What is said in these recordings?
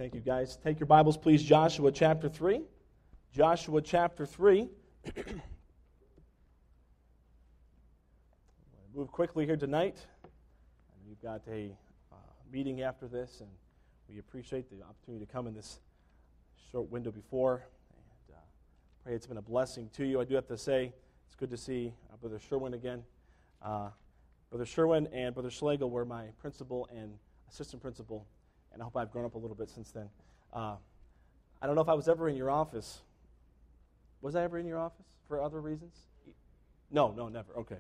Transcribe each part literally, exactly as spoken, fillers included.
Thank you, guys. Take your Bibles, please. Joshua chapter three. Joshua chapter three. Move quickly here tonight. We've got a uh, meeting after this, and we appreciate the opportunity to come in this short window before. And uh, pray it's been a blessing to you. I do have to say, it's good to see uh, Brother Sherwin again. Uh, Brother Sherwin and Brother Schlegel were my principal and assistant principal, and I hope I've grown up a little bit since then. Uh, I don't know if I was ever in your office. Was I ever in your office for other reasons? No, no, never. Okay.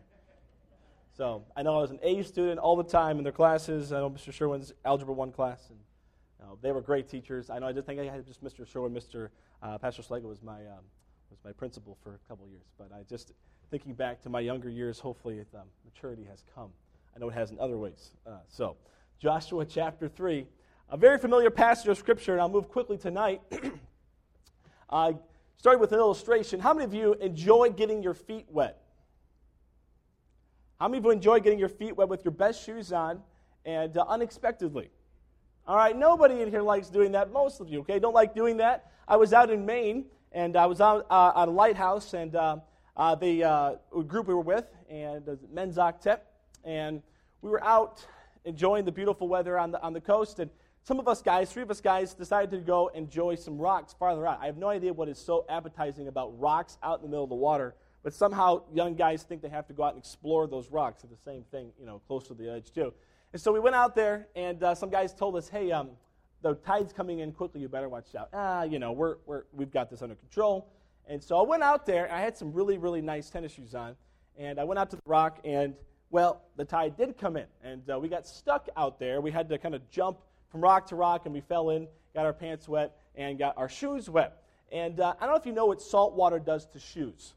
So I know I was an A student all the time in their classes. I know Mister Sherwin's Algebra one class, and you know, they were great teachers. I know I just think I had just Mister Sherwin, Mister Uh, Pastor Schlegel was my um, was my principal for a couple of years. But I just thinking back to my younger years, hopefully it, um, maturity has come. I know it has in other ways. Uh, so Joshua chapter three, a very familiar passage of Scripture, and I'll move quickly tonight. I started with an illustration. How many of you enjoy getting your feet wet? How many of you enjoy getting your feet wet with your best shoes on and uh, unexpectedly? All right, nobody in here likes doing that. Most of you, okay, don't like doing that. I was out in Maine, and I was out uh, on a lighthouse, and uh, uh, the uh, group we were with, and uh, Men's Octet, and we were out enjoying the beautiful weather on the on the coast, and some of us guys, three of us guys, decided to go enjoy some rocks farther out. I have no idea what is so appetizing about rocks out in the middle of the water. But somehow young guys think they have to go out and explore those rocks. It's the same thing, you know, close to the edge too. And so we went out there, and uh, some guys told us, "Hey, um, the tide's coming in quickly. You better watch out." Ah, you know, we're we're we've got this under control. And so I went out there. And I had some really really nice tennis shoes on, and I went out to the rock, and well, the tide did come in, and uh, we got stuck out there. We had to kind of jump from rock to rock, and we fell in, got our pants wet, and got our shoes wet. And uh, I don't know if you know what salt water does to shoes.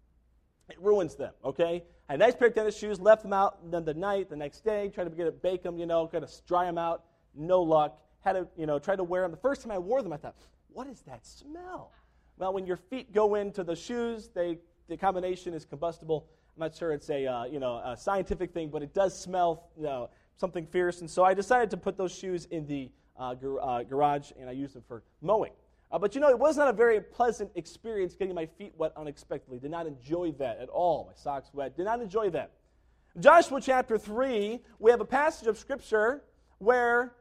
It ruins them, okay? I had a nice pair of tennis shoes, left them out then the night, the next day, tried to get it, bake them, you know, kind of dry them out, no luck. Had to, you know, try to wear them. The first time I wore them, I thought, what is that smell? Well, when your feet go into the shoes, they the combination is combustible. I'm not sure it's a, uh, you know, a scientific thing, but it does smell, you know, something fierce. And so I decided to put those shoes in the uh, gar- uh, garage, and I used them for mowing. Uh, but you know, it was not a very pleasant experience getting my feet wet unexpectedly. Did not enjoy that at all. My socks wet. Did not enjoy that. Joshua chapter three, we have a passage of Scripture where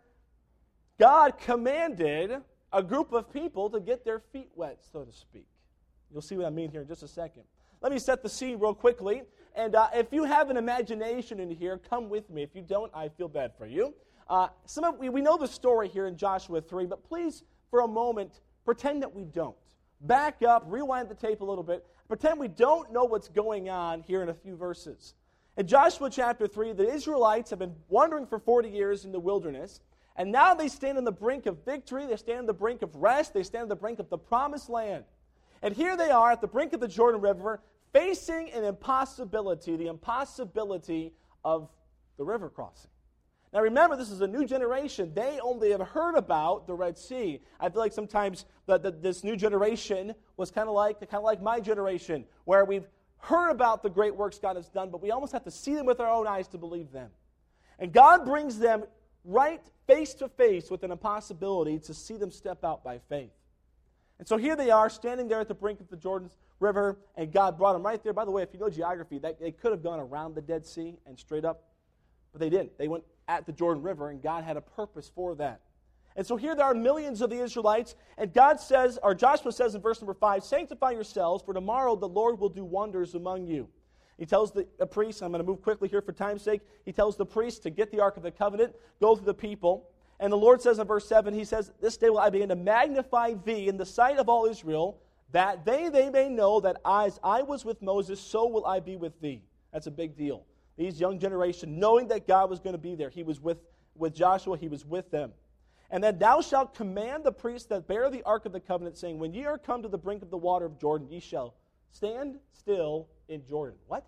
God commanded a group of people to get their feet wet, so to speak. You'll see what I mean here in just a second. Let me set the scene real quickly. And uh, if you have an imagination in here, come with me. If you don't, I feel bad for you. Uh, some of, we, we know the story here in Joshua three, but please, for a moment, pretend that we don't. Back up, rewind the tape a little bit. Pretend we don't know what's going on here in a few verses. In Joshua chapter three, the Israelites have been wandering for forty years in the wilderness, and now they stand on the brink of victory. They stand on the brink of rest. They stand on the brink of the promised land. And here they are at the brink of the Jordan River, facing an impossibility, the impossibility of the river crossing. Now remember, this is a new generation. They only have heard about the Red Sea. I feel like sometimes the, the, this new generation was kind of like kind of like my generation, where we've heard about the great works God has done, but we almost have to see them with our own eyes to believe them. And God brings them right face to face with an impossibility to see them step out by faith. And so here they are, standing there at the brink of the Jordan River, and God brought them right there. By the way, if you know geography, that, they could have gone around the Dead Sea and straight up, but they didn't. They went at the Jordan River, and God had a purpose for that. And so here there are millions of the Israelites, and God says, or Joshua says in verse number five, "Sanctify yourselves, for tomorrow the Lord will do wonders among you." He tells the, the priest, I'm going to move quickly here for time's sake, he tells the priest to get the Ark of the Covenant, go through the people. And the Lord says in verse seven, he says, "This day will I begin to magnify thee in the sight of all Israel, that they, they may know that as I was with Moses, so will I be with thee." That's a big deal. These young generation, knowing that God was going to be there. He was with, with Joshua, he was with them. "And then thou shalt command the priests that bear the Ark of the Covenant, saying, When ye are come to the brink of the water of Jordan, ye shall stand still in Jordan." What?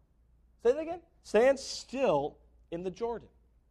Say that again? Stand still in the Jordan.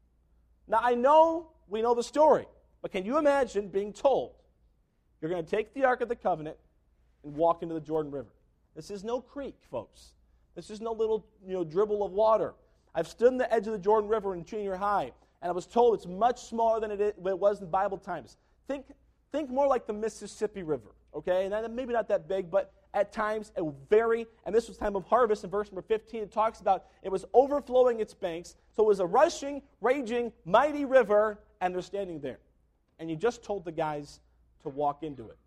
Now, I know we know the story, but can you imagine being told you're going to take the Ark of the Covenant and walk into the Jordan River? This is no creek, folks. This is no little, you know, dribble of water. I've stood on the edge of the Jordan River in junior high, and I was told it's much smaller than it, is, than it was in Bible times. think, think more like the Mississippi River, okay? And then maybe not that big, but at times it will vary. And this was time of harvest. In verse number fifteen, it talks about it was overflowing its banks. So it was a rushing, raging, mighty river, and they're standing there. And you just told the guys to walk into it.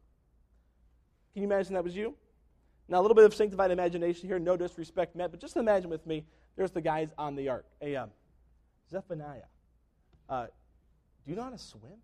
Can you imagine that was you? Now, a little bit of sanctified imagination here, no disrespect meant, but just imagine with me, there's the guys on the ark. Hey, um, Zephaniah, uh, do you know how to swim?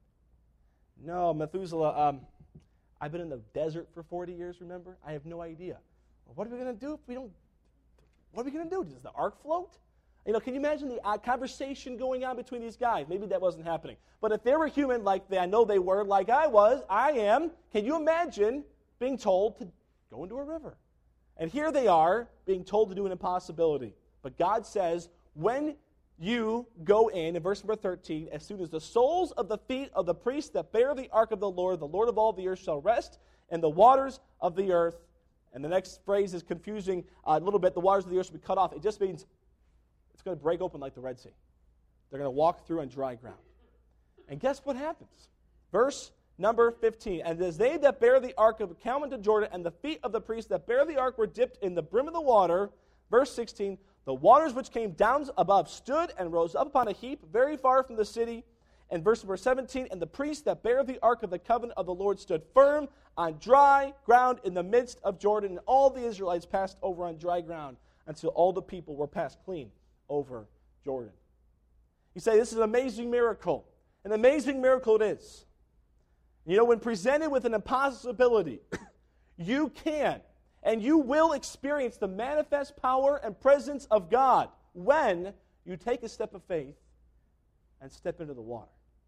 No, Methuselah, um, I've been in the desert for forty years, remember? I have no idea. Well, what are we going to do if we don't, what are we going to do? Does the ark float? You know, can you imagine the uh, conversation going on between these guys? Maybe that wasn't happening. But if they were human like they, I know they were, like I was, I am, can you imagine being told to go into a river? And here they are being told to do an impossibility. But God says, when you go in, in verse number thirteen, as soon as the soles of the feet of the priests that bear the ark of the Lord, the Lord of all the earth, shall rest in the waters of the earth. And the next phrase is confusing uh, a little bit. The waters of the earth shall be cut off. It just means it's going to break open like the Red Sea. They're going to walk through on dry ground. And guess what happens? Verse number fifteen, and as they that bear the ark of come into Jordan, and the feet of the priests that bear the ark were dipped in the brim of the water, verse sixteen, the waters which came down above stood and rose up upon a heap very far from the city. And verse number seventeen, and the priests that bear the ark of the covenant of the Lord stood firm on dry ground in the midst of Jordan, and all the Israelites passed over on dry ground until all the people were passed clean over Jordan. You say, this is an amazing miracle. An amazing miracle it is. You know, when presented with an impossibility, you can and you will experience the manifest power and presence of God when you take a step of faith and step into the water.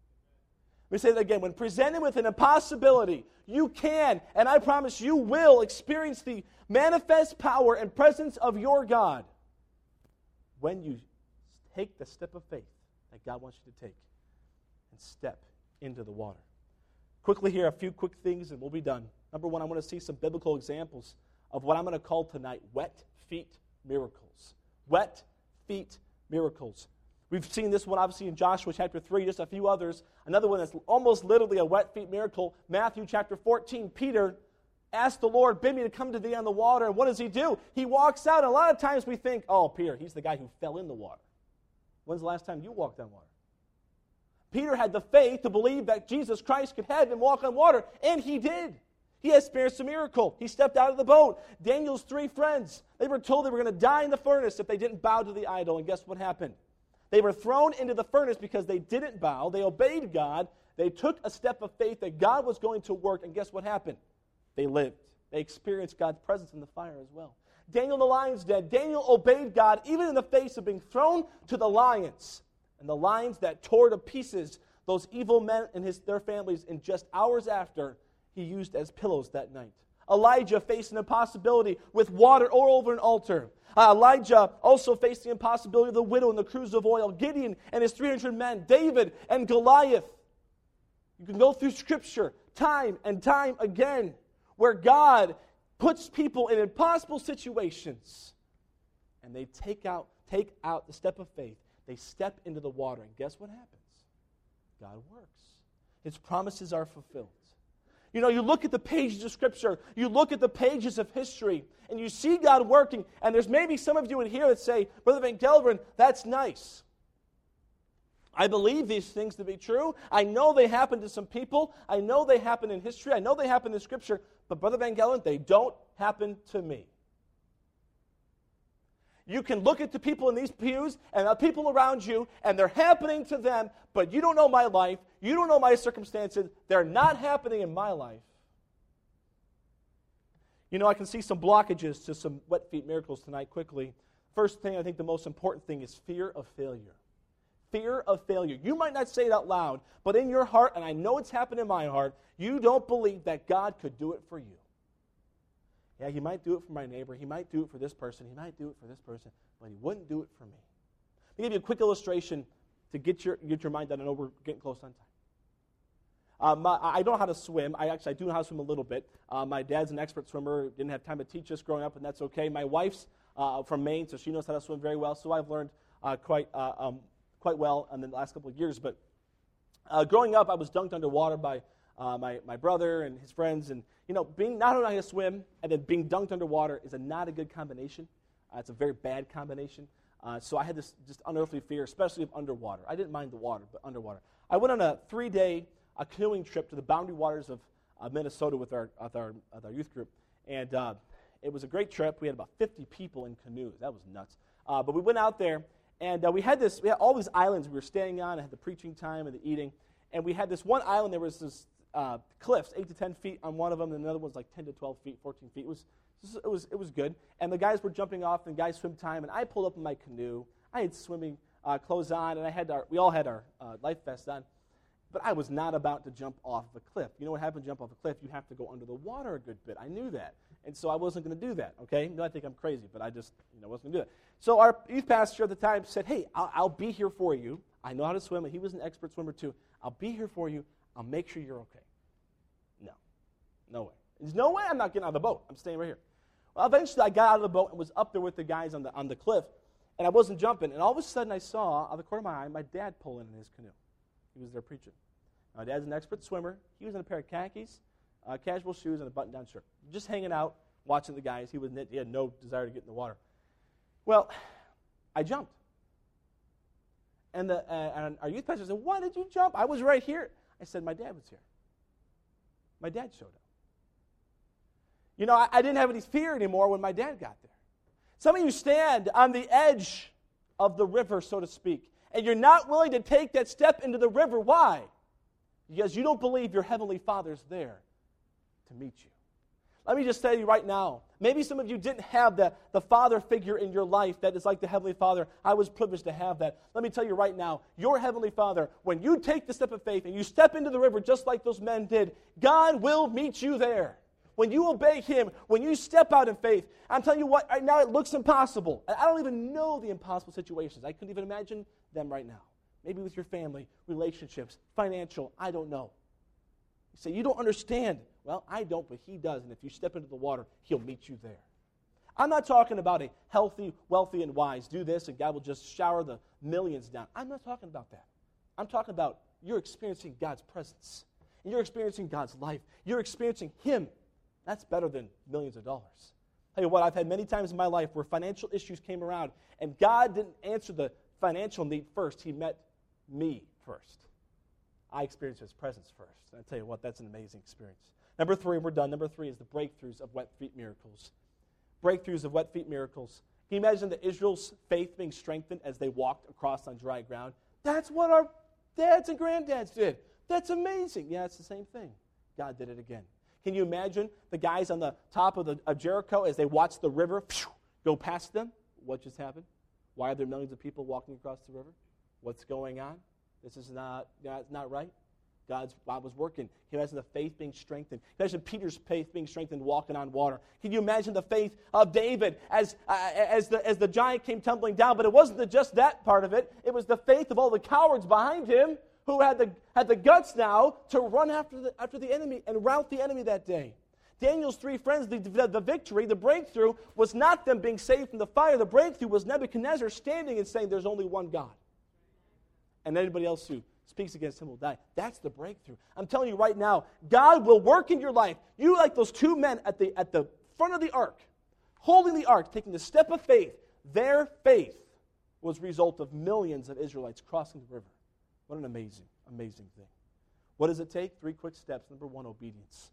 Let me say that again. When presented with an impossibility, you can, and I promise you will, experience the manifest power and presence of your God when you take the step of faith that God wants you to take and step into the water. Quickly here, a few quick things and we'll be done. Number one, I want to see some biblical examples of what I'm going to call tonight wet feet miracles. Wet feet miracles. We've seen this one obviously in Joshua chapter three, just a few others. Another one that's almost literally a wet feet miracle, Matthew chapter fourteen. Peter asked the Lord, bid me to come to thee on the water, and what does he do? He walks out, and a lot of times we think, oh, Peter, he's the guy who fell in the water. When's the last time you walked on water? Peter had the faith to believe that Jesus Christ could have him walk on water, and he did. He experienced a miracle. He stepped out of the boat. Daniel's three friends, they were told they were going to die in the furnace if they didn't bow to the idol, and guess what happened? They were thrown into the furnace because they didn't bow. They obeyed God. They took a step of faith that God was going to work, and guess what happened? They lived. They experienced God's presence in the fire as well. Daniel in the lion's den. Daniel obeyed God even in the face of being thrown to the lions. And the lions that tore to pieces those evil men and his, their families in just hours after, he used as pillows that night. Elijah faced an impossibility with water all over an altar. Uh, Elijah also faced the impossibility of the widow and the cruse of oil. Gideon and his three hundred men. David and Goliath. You can go through Scripture time and time again where God puts people in impossible situations and they take out, take out the step of faith. They step into the water, and guess what happens? God works. His promises are fulfilled. You know, you look at the pages of Scripture, you look at the pages of history, and you see God working, and there's maybe some of you in here that say, Brother Van Gelderman, that's nice. I believe these things to be true. I know they happen to some people. I know they happen in history. I know they happen in Scripture, but Brother Van Gelderman, they don't happen to me. You can look at the people in these pews and the people around you, and they're happening to them, but you don't know my life. You don't know my circumstances. They're not happening in my life. You know, I can see some blockages to some wet feet miracles tonight quickly. First thing, I think the most important thing is fear of failure. Fear of failure. You might not say it out loud, but in your heart, and I know it's happened in my heart, you don't believe that God could do it for you. Yeah, he might do it for my neighbor. He might do it for this person. He might do it for this person, but he wouldn't do it for me. Let me give you a quick illustration to get your get your mind done. I know we're getting close on time. Uh, my, I don't know how to swim. I actually I do know how to swim a little bit. Uh, my dad's an expert swimmer. Didn't have time to teach us growing up, and that's okay. My wife's uh, from Maine, so she knows how to swim very well. So I've learned uh, quite uh, um, quite well in the last couple of years. But uh, growing up, I was dunked underwater by uh, my, my brother and his friends. And, you know, being not only how to swim and then being dunked underwater is a not a good combination. Uh, it's a very bad combination. Uh, so I had this just unearthly fear, especially of underwater. I didn't mind the water, but underwater. I went on a three-day uh, canoeing trip to the boundary waters of uh, Minnesota with our, with, our, with our youth group. And uh, it was a great trip. We had about fifty people in canoes. That was nuts. Uh, but we went out there, and uh, we had this. We had all these islands we were staying on. I had the preaching time and the eating. And we had this one island. There was this uh, cliffs, eight to ten feet on one of them, and another one was like ten to twelve feet, fourteen feet. It was It was it was good, and the guys were jumping off, and guys swim time, and I pulled up in my canoe. I had swimming uh, clothes on, and I had our, we all had our uh, life vests on, but I was not about to jump off a cliff. You know what happens? Jump off a cliff, you have to go under the water a good bit. I knew that, and so I wasn't going to do that. Okay, you know, I think I'm crazy, but I just you know wasn't going to do it. So our youth pastor at the time said, "Hey, I'll, I'll be here for you. I know how to swim, and he was an expert swimmer too. I'll be here for you. I'll make sure you're okay." No, no way. There's no way I'm not getting out of the boat. I'm staying right here. Well, eventually I got out of the boat and was up there with the guys on the on the cliff, and I wasn't jumping. And all of a sudden I saw, out of the corner of my eye, my dad pull in in his canoe. He was there preaching. My dad's an expert swimmer. He was in a pair of khakis, uh, casual shoes, and a button-down shirt. Just hanging out, watching the guys. He, was, he had no desire to get in the water. Well, I jumped. And, the, uh, and our youth pastor said, "Why did you jump? I was right here." I said, "My dad was here." My dad showed up. You know, I, I didn't have any fear anymore when my dad got there. Some of you stand on the edge of the river, so to speak, and you're not willing to take that step into the river. Why? Because you don't believe your Heavenly Father's there to meet you. Let me just tell you right now, maybe some of you didn't have the, the father figure in your life that is like the Heavenly Father. I was privileged to have that. Let me tell you right now, your Heavenly Father, when you take the step of faith and you step into the river just like those men did, God will meet you there. When you obey Him, when you step out in faith, I'm telling you what, right now it looks impossible. I don't even know the impossible situations. I couldn't even imagine them right now. Maybe with your family, relationships, financial, I don't know. You say, "You don't understand." Well, I don't, but He does. And if you step into the water, He'll meet you there. I'm not talking about a healthy, wealthy, and wise. Do this and God will just shower the millions down. I'm not talking about that. I'm talking about you're experiencing God's presence. And you're experiencing God's life. You're experiencing Him. That's better than millions of dollars. Tell you what, I've had many times in my life where financial issues came around, and God didn't answer the financial need first. He met me first. I experienced His presence first. And I tell you what, that's an amazing experience. Number three, and we're done. Number three is the breakthroughs of wet feet miracles. Breakthroughs of wet feet miracles. Can you imagine the Israel's faith being strengthened as they walked across on dry ground? That's what our dads and granddads did. That's amazing. Yeah, it's the same thing. God did it again. Can you imagine the guys on the top of, the, of Jericho as they watched the river phew, go past them? What just happened? Why are there millions of people walking across the river? What's going on? This is not, not, not right. God's, God was working. Can you imagine the faith being strengthened? Can you imagine Peter's faith being strengthened walking on water? Can you imagine the faith of David as, uh, as, the, as the giant came tumbling down? But it wasn't the, just that part of it. It was the faith of all the cowards behind him who had the, had the guts now to run after the, after the enemy and rout the enemy that day. Daniel's three friends, the, the, the victory, the breakthrough, was not them being saved from the fire. The breakthrough was Nebuchadnezzar standing and saying, "There's only one God. And anybody else who speaks against Him will die." That's the breakthrough. I'm telling you right now, God will work in your life. You, like those two men at the, at the front of the ark, holding the ark, taking the step of faith, their faith was a result of millions of Israelites crossing the river. What an amazing, amazing thing. What does it take? Three quick steps. Number one, obedience.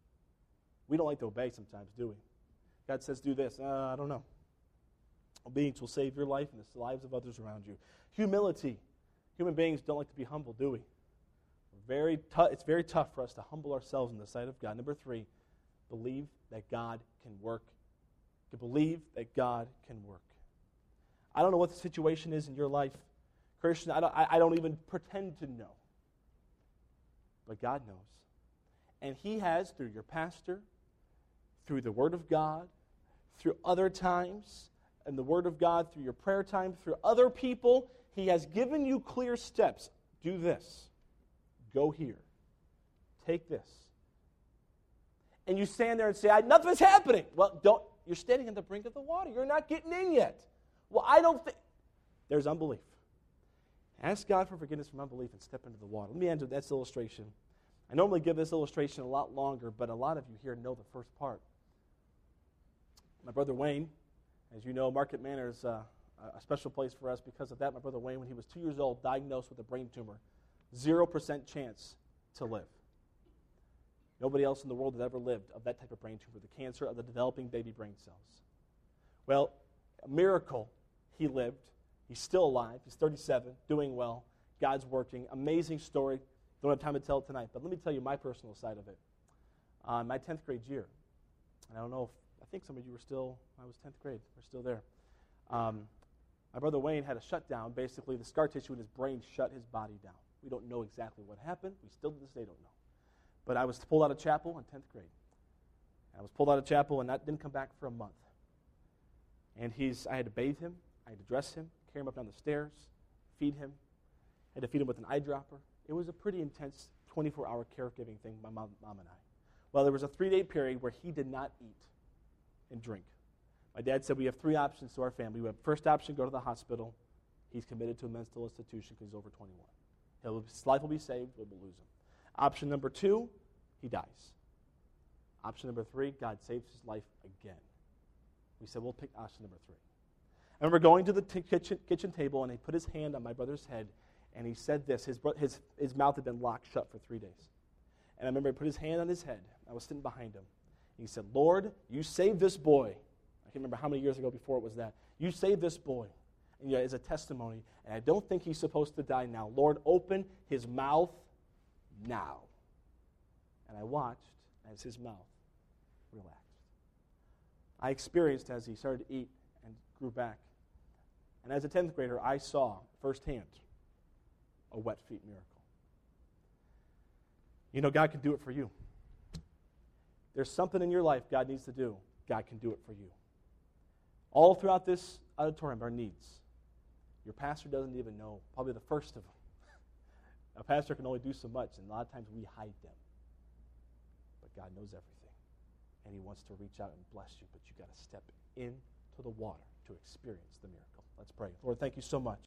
We don't like to obey sometimes, do we? God says, "Do this." Uh, I don't know. Obedience will save your life and the lives of others around you. Humility. Human beings don't like to be humble, do we? Very t- it's very tough for us to humble ourselves in the sight of God. Number three, believe that God can work. To believe that God can work. I don't know what the situation is in your life. Christian, I don't, I don't even pretend to know. But God knows. And He has, through your pastor, through the Word of God, through other times, and the Word of God, through your prayer time, through other people, He has given you clear steps. Do this. Go here. Take this. And you stand there and say, "Nothing's happening." Well, don't. You're standing on the brink of the water. You're not getting in yet. Well, I don't think. There's unbelief. Ask God for forgiveness from unbelief and step into the water. Let me end with that illustration. I normally give this illustration a lot longer, but a lot of you here know the first part. My brother Wayne, as you know, Market Manor is uh, a special place for us because of that. My brother Wayne, when he was two years old, diagnosed with a brain tumor, zero percent chance to live. Nobody else in the world had ever lived of that type of brain tumor, the cancer of the developing baby brain cells. Well, a miracle, he lived. He's still alive. He's thirty-seven, doing well. God's working. Amazing story. Don't have time to tell it tonight, but let me tell you my personal side of it. Uh, my tenth grade year, and I don't know if, I think some of you were still, I was tenth grade, we're still there. Um, my brother Wayne had a shutdown. Basically, the scar tissue in his brain shut his body down. We don't know exactly what happened. We still to this day don't know. But I was pulled out of chapel in tenth grade. I was pulled out of chapel, and that didn't come back for a month. And he's, I had to bathe him. I had to dress him, carry him up down the stairs, feed him. I had to feed him with an eyedropper. It was a pretty intense twenty-four hour caregiving thing, my mom, mom and I. Well, there was a three-day period where he did not eat and drink. My dad said we have three options to our family. We have first option, go to the hospital. He's committed to a mental institution because he's over twenty-one. He'll, his life will be saved, but we'll lose him. Option number two, he dies. Option number three, God saves his life again. We said, we'll pick option number three. I remember going to the t- kitchen, kitchen table, and he put his hand on my brother's head, and he said this. His, bro- his, his mouth had been locked shut for three days. And I remember he put his hand on his head. I was sitting behind him. And he said, Lord, you saved this boy. I can't remember how many years ago before it was that. You saved this boy. And yet, as a testimony, and I don't think he's supposed to die now. Lord, open his mouth now. And I watched as his mouth relaxed. I experienced as he started to eat and grew back. And as a tenth grader, I saw firsthand a wet feet miracle. You know, God can do it for you. There's something in your life God needs to do. God can do it for you. All throughout this auditorium are needs. Your pastor doesn't even know, probably the first of them. A pastor can only do so much, and a lot of times we hide them. But God knows everything, and he wants to reach out and bless you, but you've got to step into the water to experience the miracle. Let's pray. Lord, thank you so much.